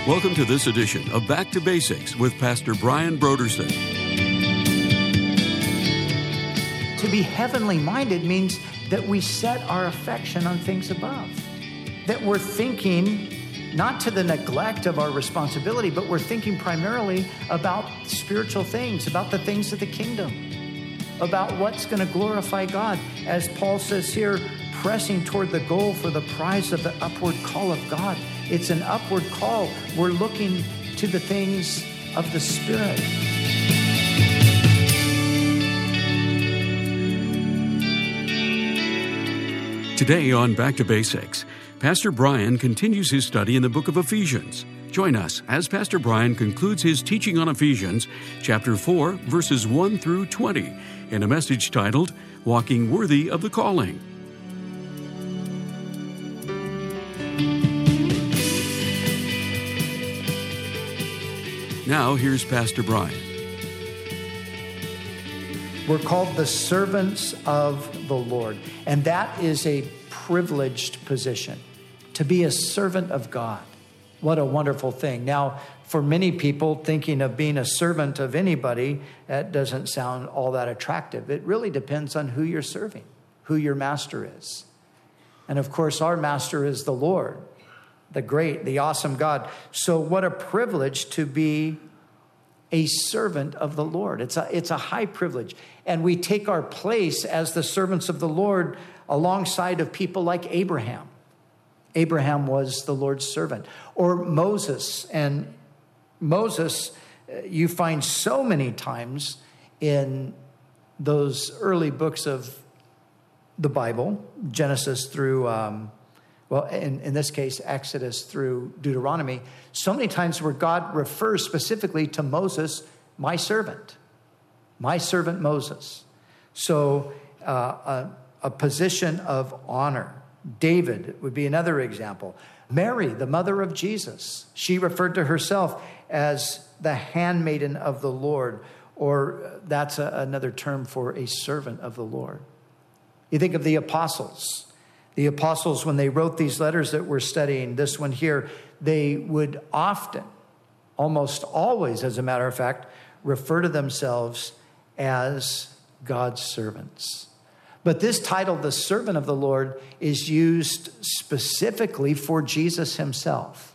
Welcome to this edition of Back to Basics with Pastor Brian Brodersen. To be heavenly minded means that we set our affection on things above. That we're thinking not to the neglect of our responsibility, but we're thinking primarily about spiritual things, about the things of the kingdom, about what's going to glorify God. As Paul says here, pressing toward the goal for the prize of the upward call of God. It's an upward call. We're looking to the things of the Spirit. Today on Back to Basics, Pastor Brian continues his study in the book of Ephesians. Join us as Pastor Brian concludes his teaching on Ephesians, chapter 4, verses 1 through 20, in a message titled, Walking Worthy of the Calling. Now, here's Pastor Brian. We're called the servants of the Lord, and that is a privileged position, to be a servant of God. What a wonderful thing. Now, for many people, thinking of being a servant of anybody, that doesn't sound all that attractive. It really depends on who you're serving, who your master is. And of course, our master is the Lord, the great, the awesome God. So what a privilege to be a servant of the Lord. It's a high privilege. And we take our place as the servants of the Lord alongside of people like Abraham. Abraham was the Lord's servant. Or Moses. And Moses, you find so many times in those early books of the Bible, Genesis through, in this case, Exodus through Deuteronomy, so many times where God refers specifically to Moses, my servant Moses. So a position of honor. David would be another example. Mary, the mother of Jesus, she referred to herself as the handmaiden of the Lord, or that's another term for a servant of the Lord. You think of the apostles. The apostles, when they wrote these letters that we're studying, this one here, they would often, almost always, as a matter of fact, refer to themselves as God's servants. But this title, the servant of the Lord, is used specifically for Jesus himself.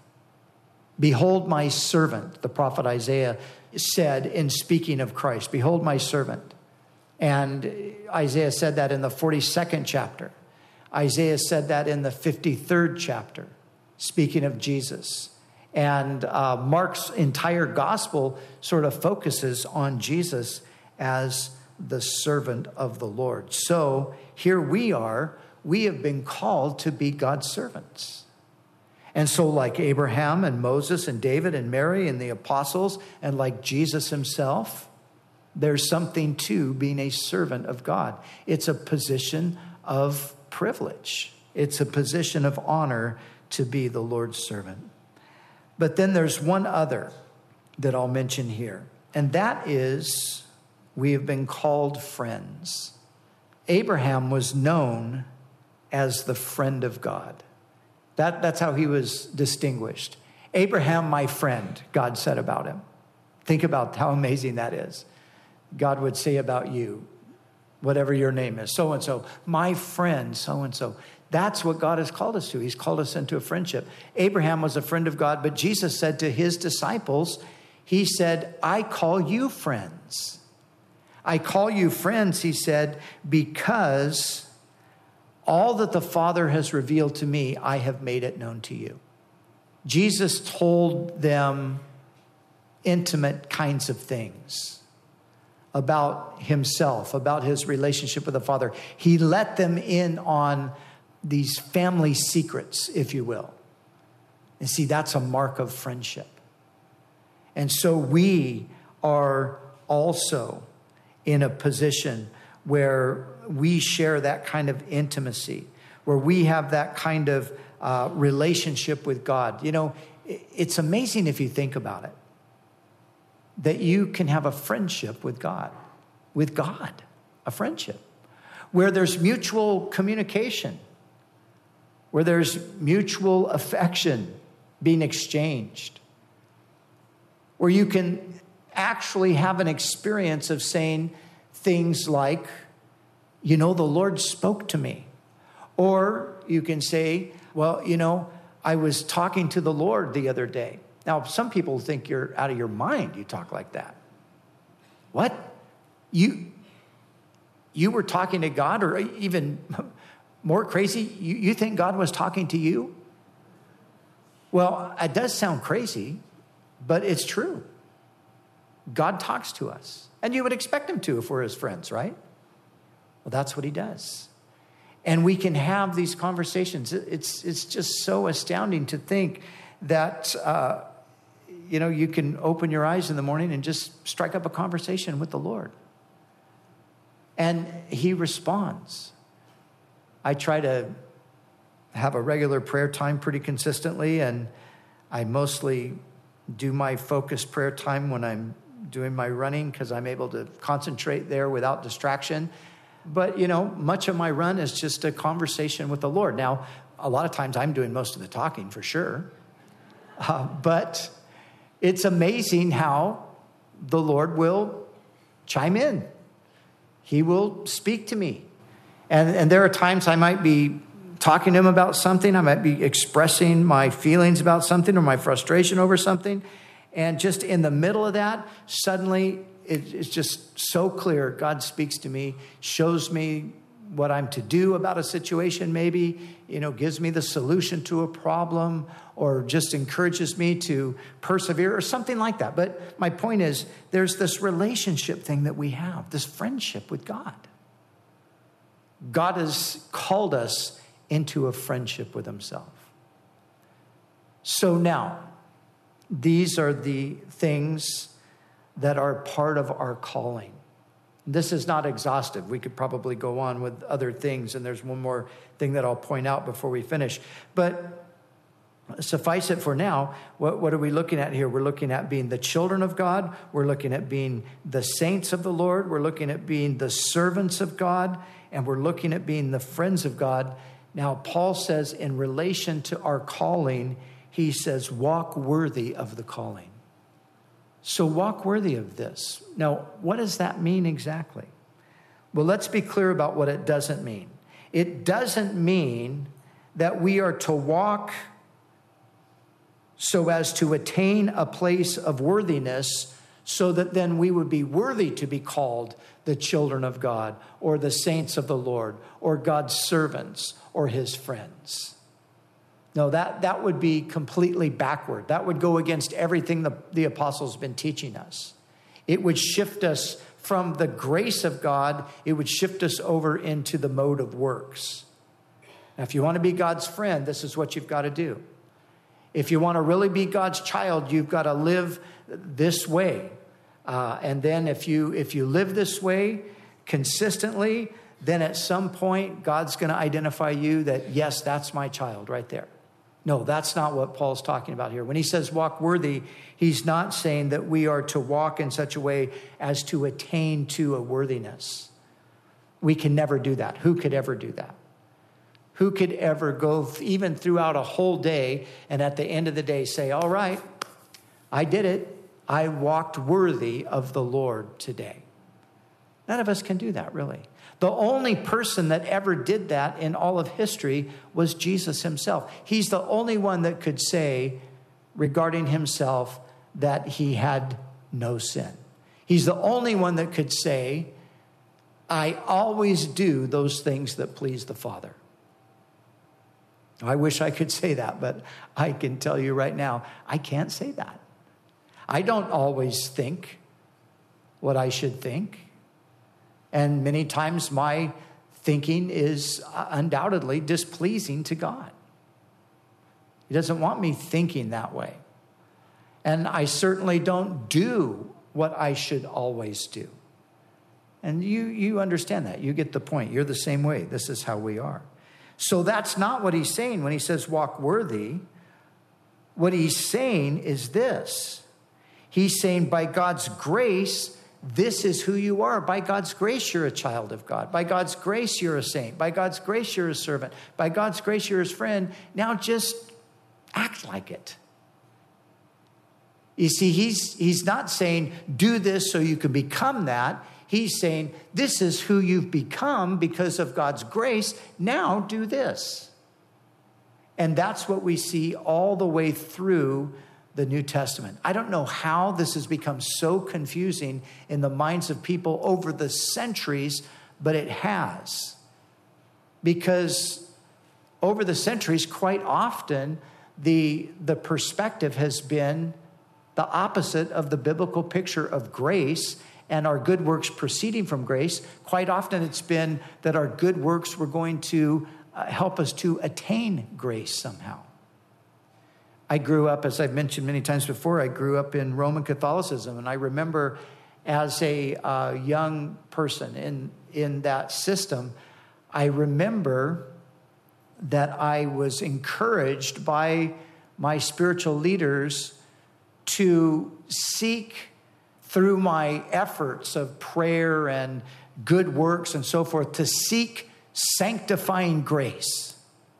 Behold my servant, the prophet Isaiah said in speaking of Christ. Behold my servant. And Isaiah said that in the 42nd chapter. Isaiah said that in the 53rd chapter, speaking of Jesus. And Mark's entire gospel sort of focuses on Jesus as the servant of the Lord. So here we have been called to be God's servants. And so like Abraham and Moses and David and Mary and the apostles, and like Jesus himself, there's something to being a servant of God. It's a position of privilege. It's a position of honor to be the Lord's servant. But then there's one other that I'll mention here, and that is we have been called friends. Abraham was known as the friend of God. That's how he was distinguished. Abraham, my friend, God said about him. Think about how amazing that is. God would say about you, whatever your name is, so-and-so, my friend, so-and-so. That's what God has called us to. He's called us into a friendship. Abraham was a friend of God, but Jesus said to his disciples, he said, I call you friends. I call you friends, he said, because all that the Father has revealed to me, I have made it known to you. Jesus told them intimate kinds of things about himself, about his relationship with the Father. He let them in on these family secrets, if you will. And see, that's a mark of friendship. And so we are also in a position where we share that kind of intimacy, where we have that kind of relationship with God. You know, it's amazing if you think about it, that you can have a friendship with God, a friendship, where there's mutual communication, where there's mutual affection being exchanged. where you can actually have an experience of saying things like, the Lord spoke to me. Or you can say, well, I was talking to the Lord the other day. Now, some people think you're out of your mind. You talk like that. What? You were talking to God, or even more crazy, you think God was talking to you? Well, it does sound crazy, but it's true. God talks to us. And you would expect him to if we're his friends, right? Well, that's what he does. And we can have these conversations. It's just so astounding to think that, you can open your eyes in the morning and just strike up a conversation with the Lord. And he responds. I try to have a regular prayer time pretty consistently, and I mostly do my focused prayer time when I'm doing my running because I'm able to concentrate there without distraction. But, much of my run is just a conversation with the Lord. Now, a lot of times I'm doing most of the talking for sure. But it's amazing how the Lord will chime in. He will speak to me. And there are times I might be talking to him about something. I might be expressing my feelings about something or my frustration over something. And just in the middle of that, suddenly it's just so clear. God speaks to me, shows me what I'm to do about a situation maybe, gives me the solution to a problem, or just encourages me to persevere or something like that. But my point is, there's this relationship thing that we have, this friendship with God. God has called us into a friendship with himself. So now, these are the things that are part of our calling. This is not exhaustive. We could probably go on with other things, and there's one more thing that I'll point out before we finish. But suffice it for now, what are we looking at here? We're looking at being the children of God. We're looking at being the saints of the Lord. We're looking at being the servants of God. And we're looking at being the friends of God. Now, Paul says in relation to our calling, he says, walk worthy of the calling. So walk worthy of this. Now, what does that mean exactly? Well, let's be clear about what it doesn't mean. It doesn't mean that we are to walk so as to attain a place of worthiness so that then we would be worthy to be called the children of God or the saints of the Lord or God's servants or his friends. No, that would be completely backward. That would go against everything the apostles have been teaching us. It would shift us from the grace of God. It would shift us over into the mode of works. Now, if you want to be God's friend, this is what you've got to do. If you want to really be God's child, you've got to live this way. And then if you live this way consistently, then at some point, God's going to identify you that, yes, that's my child right there. No, that's not what Paul's talking about here. When he says walk worthy, he's not saying that we are to walk in such a way as to attain to a worthiness. We can never do that. Who could ever do that? Who could ever go even throughout a whole day and at the end of the day say, all right, I did it. I walked worthy of the Lord today. None of us can do that, really. The only person that ever did that in all of history was Jesus himself. He's the only one that could say regarding himself that he had no sin. He's the only one that could say, I always do those things that please the Father. I wish I could say that, but I can tell you right now, I can't say that. I don't always think what I should think. And many times my thinking is undoubtedly displeasing to God. He doesn't want me thinking that way. And I certainly don't do what I should always do. And you understand that. You get the point. You're the same way. This is how we are. So that's not what he's saying when he says walk worthy. What he's saying is this. He's saying by God's grace, this is who you are. By God's grace, you're a child of God. By God's grace, you're a saint. By God's grace, you're a servant. By God's grace, you're his friend. Now just act like it. You see, he's not saying, do this so you can become that. He's saying, this is who you've become because of God's grace. Now do this. And that's what we see all the way through the New Testament. I don't know how this has become so confusing in the minds of people over the centuries, but it has. Because over the centuries, quite often, the perspective has been the opposite of the biblical picture of grace and our good works proceeding from grace. Quite often it's been that our good works were going to help us to attain grace somehow. I grew up, as I've mentioned many times before, I grew up in Roman Catholicism. And I remember as a young person in that system, I remember that I was encouraged by my spiritual leaders to seek through my efforts of prayer and good works and so forth, to seek sanctifying grace.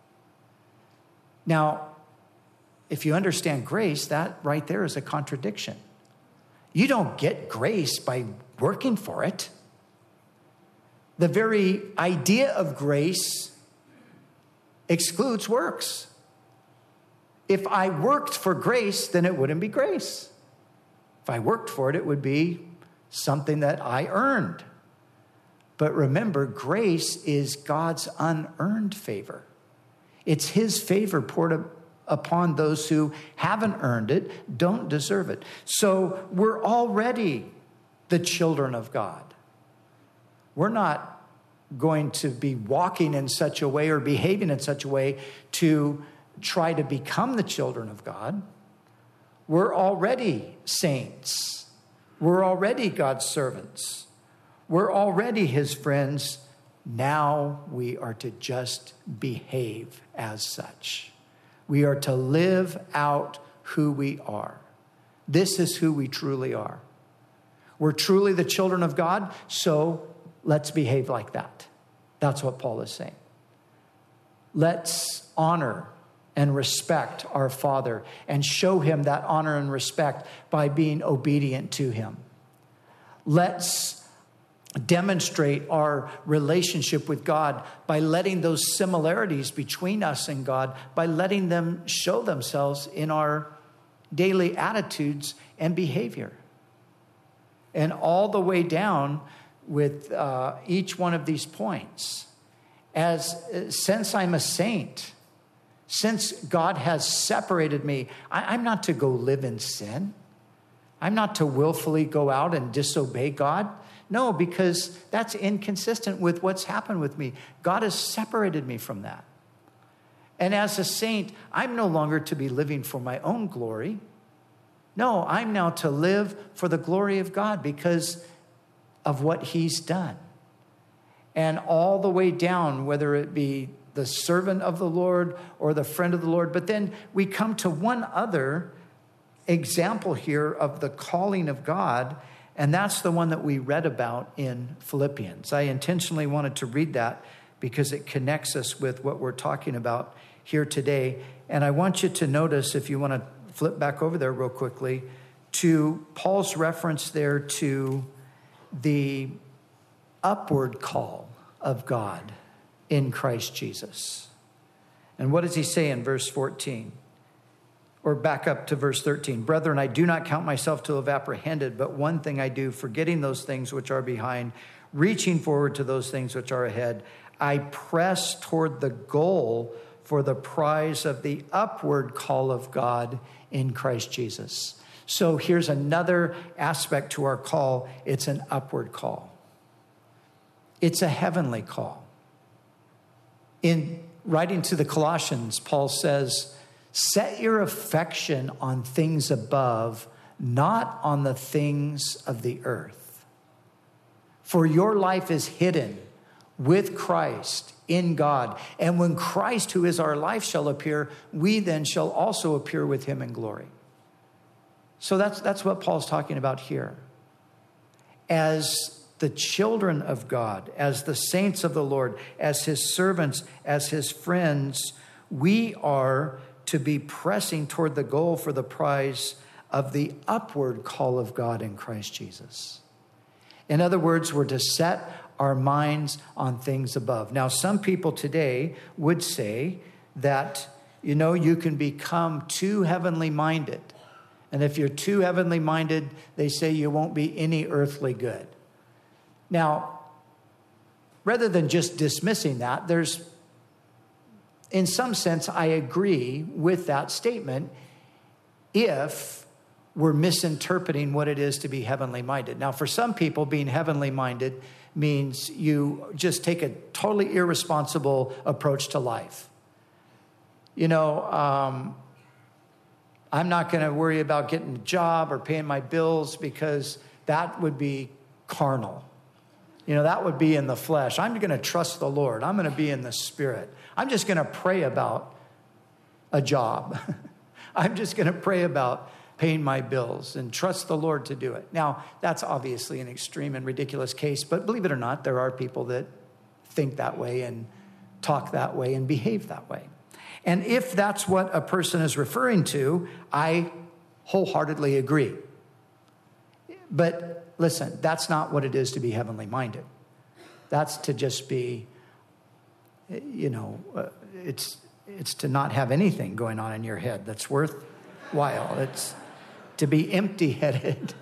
Now, if you understand grace, that right there is a contradiction. You don't get grace by working for it. The very idea of grace excludes works. If I worked for grace, then it wouldn't be grace. If I worked for it, it would be something that I earned. But remember, grace is God's unearned favor. It's his favor poured upon those who haven't earned it, don't deserve it. So we're already the children of God. We're not going to be walking in such a way or behaving in such a way to try to become the children of God. We're already saints. We're already God's servants. We're already his friends. Now we are to just behave as such. We are to live out who we are. This is who we truly are. We're truly the children of God, so let's behave like that. That's what Paul is saying. Let's honor and respect our Father and show him that honor and respect by being obedient to him. Let's demonstrate our relationship with God by letting those similarities between us and God, by letting them show themselves in our daily attitudes and behavior. And all the way down with each one of these points. Since I'm a saint, since God has separated me, I'm not to go live in sin. I'm not to willfully go out and disobey God. No, because that's inconsistent with what's happened with me. God has separated me from that. And as a saint, I'm no longer to be living for my own glory. No, I'm now to live for the glory of God because of what he's done. And all the way down, whether it be the servant of the Lord or the friend of the Lord. But then we come to one other example here of the calling of God, and that's the one that we read about in Philippians. I intentionally wanted to read that because it connects us with what we're talking about here today. And I want you to notice, if you want to flip back over there real quickly, to Paul's reference there to the upward call of God in Christ Jesus. And what does he say in verse 14? Or back up to verse 13. Brethren, I do not count myself to have apprehended, but one thing I do, forgetting those things which are behind, reaching forward to those things which are ahead, I press toward the goal for the prize of the upward call of God in Christ Jesus. So here's another aspect to our call. It's an upward call. It's a heavenly call. In writing to the Colossians, Paul says, set your affection on things above, not on the things of the earth. For your life is hidden with Christ in God. And when Christ, who is our life, shall appear, we then shall also appear with him in glory. So that's what Paul's talking about here. As the children of God, as the saints of the Lord, as his servants, as his friends, we are to be pressing toward the goal for the prize of the upward call of God in Christ Jesus. In other words, we're to set our minds on things above. Now, some people today would say that, you can become too heavenly minded. And if you're too heavenly minded, they say you won't be any earthly good. Now, rather than just dismissing that, in some sense, I agree with that statement if we're misinterpreting what it is to be heavenly minded. Now, for some people, being heavenly minded means you just take a totally irresponsible approach to life. I'm not going to worry about getting a job or paying my bills because that would be carnal. That would be in the flesh. I'm going to trust the Lord. I'm going to be in the Spirit. I'm just going to pray about a job. I'm just going to pray about paying my bills and trust the Lord to do it. Now, that's obviously an extreme and ridiculous case, but believe it or not, there are people that think that way and talk that way and behave that way. And if that's what a person is referring to, I wholeheartedly agree. But listen, that's not what it is to be heavenly minded. That's to just be, it's to not have anything going on in your head that's worthwhile. It's to be empty-headed.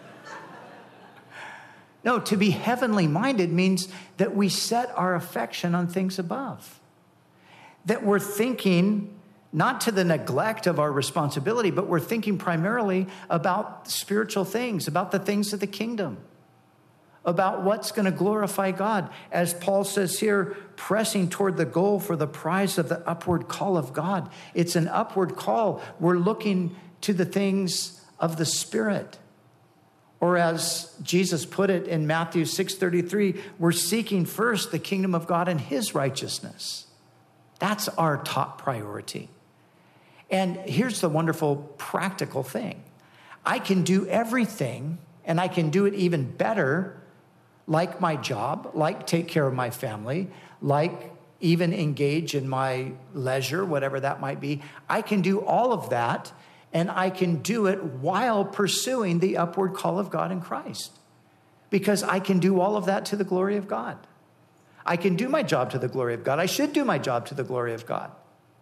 No, to be heavenly minded means that we set our affection on things above. That we're thinking not to the neglect of our responsibility, but we're thinking primarily about spiritual things, about the things of the kingdom, about what's going to glorify God. As Paul says here, pressing toward the goal for the prize of the upward call of God. It's an upward call. We're looking to the things of the Spirit. Or as Jesus put it in Matthew 6:33, we're seeking first the kingdom of God and his righteousness. That's our top priority. And here's the wonderful practical thing. I can do everything, and I can do it even better, like my job, like take care of my family, like even engage in my leisure, whatever that might be. I can do all of that, and I can do it while pursuing the upward call of God in Christ. Because I can do all of that to the glory of God. I can do my job to the glory of God. I should do my job to the glory of God.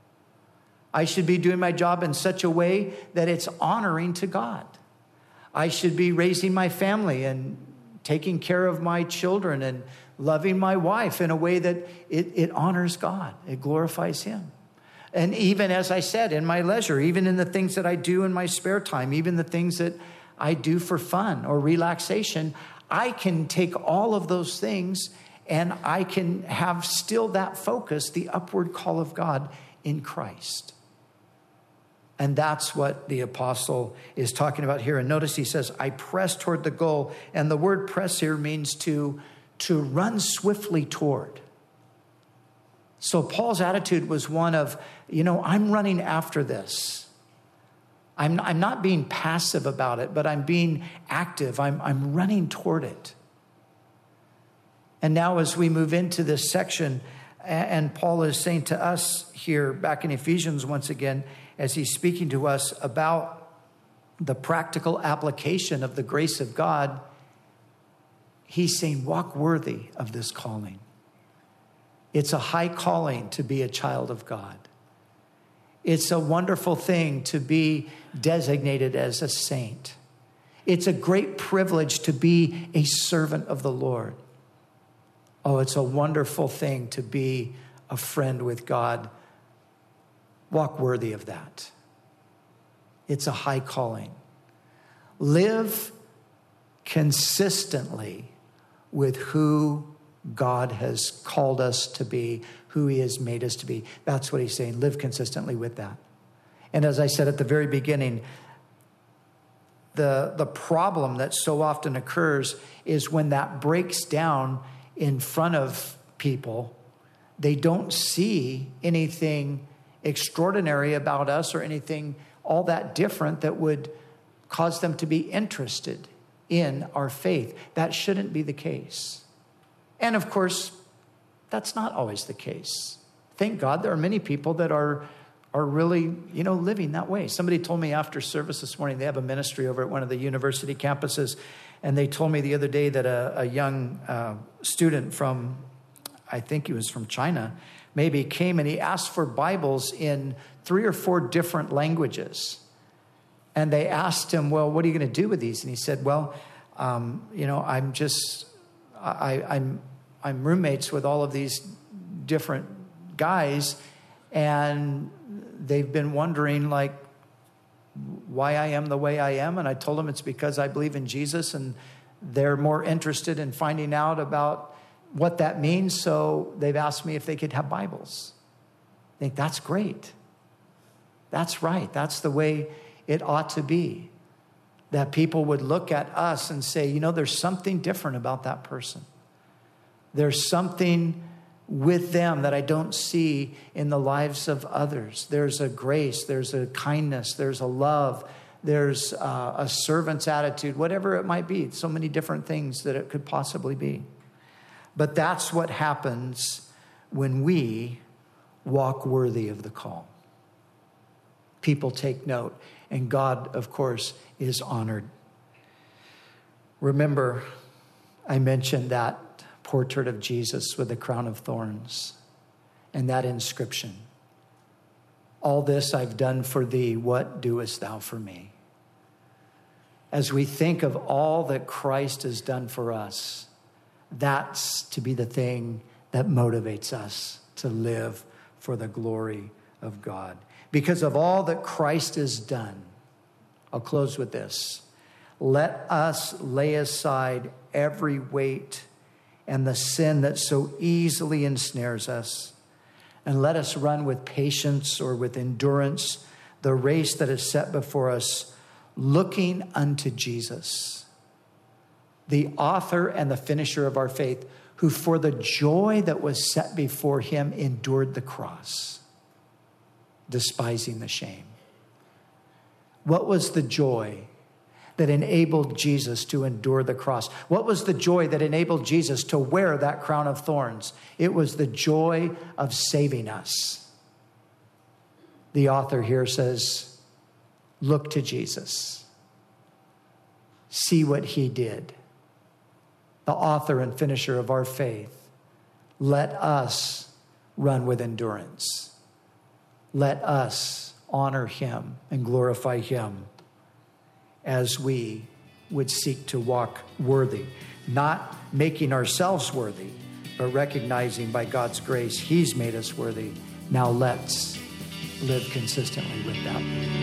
I should be doing my job in such a way that it's honoring to God. I should be raising my family and taking care of my children and loving my wife in a way that it honors God. It glorifies him. And even, as I said, in my leisure, even in the things that I do in my spare time, even the things that I do for fun or relaxation, I can take all of those things and I can have still that focus, the upward call of God in Christ. And that's what the apostle is talking about here. And notice he says, I press toward the goal. And the word press here means to run swiftly toward. So Paul's attitude was one of, I'm running after this. I'm not being passive about it, but I'm being active. I'm running toward it. And now as we move into this section, and Paul is saying to us here back in Ephesians once again, as he's speaking to us about the practical application of the grace of God, he's saying, walk worthy of this calling. It's a high calling to be a child of God. It's a wonderful thing to be designated as a saint. It's a great privilege to be a servant of the Lord. Oh, it's a wonderful thing to be a friend with God. Walk worthy of that. It's a high calling. Live consistently with who God has called us to be, who he has made us to be. That's what he's saying. Live consistently with that. And as I said at the very beginning, the problem that so often occurs is when that breaks down in front of people, they don't see anything extraordinary about us or anything all that different that would cause them to be interested in our faith. That shouldn't be the case. And of course, that's not always the case. Thank God there are many people that are are really, living that way. Somebody told me after service this morning, they have a ministry over at one of the university campuses, and they told me the other day that a young student from, I think he was from China, maybe came and he asked for Bibles in 3 or 4 different languages. And they asked him, well, what are you going to do with these? And he said, well, I'm roommates with all of these different guys, and they've been wondering, like, why I am the way I am. And I told them it's because I believe in Jesus, and they're more interested in finding out about what that means. So they've asked me if they could have Bibles. I think that's great. That's right. That's the way it ought to be. That people would look at us and say, there's something different about that person. There's something with them that I don't see in the lives of others. There's a grace, there's a kindness, there's a love, there's a servant's attitude, whatever it might be. So many different things that it could possibly be. But that's what happens when we walk worthy of the call. People take note, and God, of course, is honored. Remember, I mentioned that portrait of Jesus with the crown of thorns and that inscription. All this I've done for thee, what doest thou for me? As we think of all that Christ has done for us, that's to be the thing that motivates us to live for the glory of God. Because of all that Christ has done, I'll close with this. Let us lay aside every weight and the sin that so easily ensnares us, and let us run with patience or with endurance the race that is set before us, looking unto Jesus, the author and the finisher of our faith, who for the joy that was set before him endured the cross, despising the shame. What was the joy that enabled Jesus to endure the cross? What was the joy that enabled Jesus to wear that crown of thorns? It was the joy of saving us. The author here says, look to Jesus. See what he did. The author and finisher of our faith. Let us run with endurance. Let us honor him and glorify him as we would seek to walk worthy, not making ourselves worthy, but recognizing by God's grace, he's made us worthy. Now let's live consistently with that.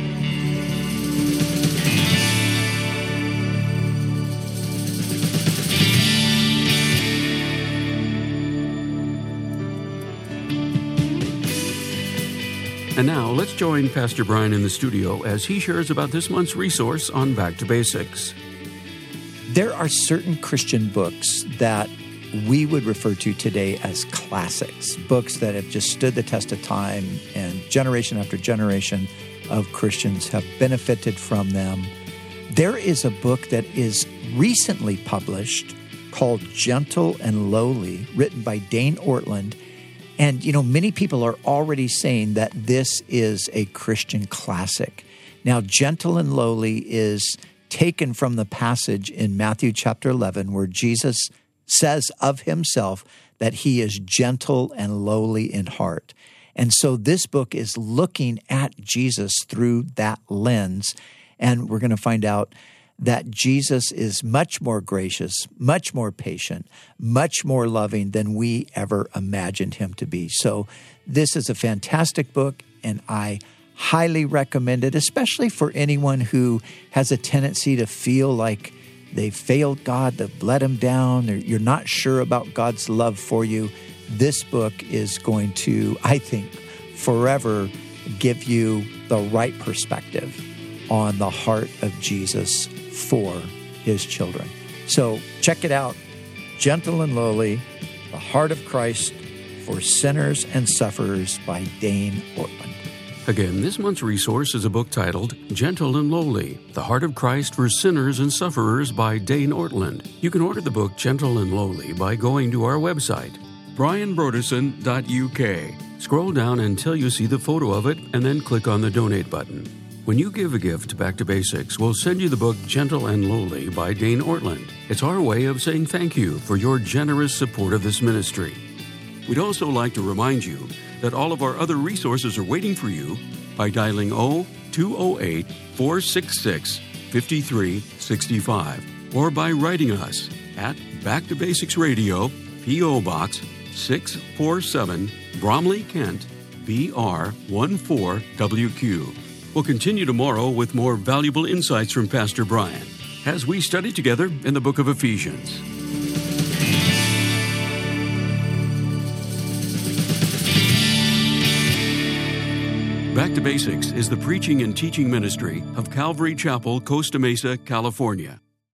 And now, let's join Pastor Brian in the studio as he shares about this month's resource on Back to Basics. There are certain Christian books that we would refer to today as classics, books that have just stood the test of time, and generation after generation of Christians have benefited from them. There is a book that is recently published called Gentle and Lowly, written by Dane Ortlund. And, many people are already saying that this is a Christian classic. Now, Gentle and Lowly is taken from the passage in Matthew chapter 11 where Jesus says of himself that he is gentle and lowly in heart. And so this book is looking at Jesus through that lens. And we're going to find out that Jesus is much more gracious, much more patient, much more loving than we ever imagined him to be. So this is a fantastic book, and I highly recommend it, especially for anyone who has a tendency to feel like they failed God, they've let him down, or you're not sure about God's love for you. This book is going to, I think, forever give you the right perspective on the heart of Jesus for his children. So check it out. Gentle and Lowly, The Heart of Christ for Sinners and Sufferers by Dane Ortlund. Again, this month's resource is a book titled Gentle and Lowly, The Heart of Christ for Sinners and Sufferers by Dane Ortlund. You can order the book Gentle and Lowly by going to our website, brianbroderson.uk. Scroll down until you see the photo of it and then click on the donate button. When you give a gift to Back to Basics, we'll send you the book Gentle and Lowly by Dane Ortland. It's our way of saying thank you for your generous support of this ministry. We'd also like to remind you that all of our other resources are waiting for you by dialing 0208-466-5365 or by writing us at Back to Basics Radio, P.O. Box 647, Bromley, Kent, BR 14WQ. We'll continue tomorrow with more valuable insights from Pastor Brian as we study together in the book of Ephesians. Back to Basics is the preaching and teaching ministry of Calvary Chapel, Costa Mesa, California.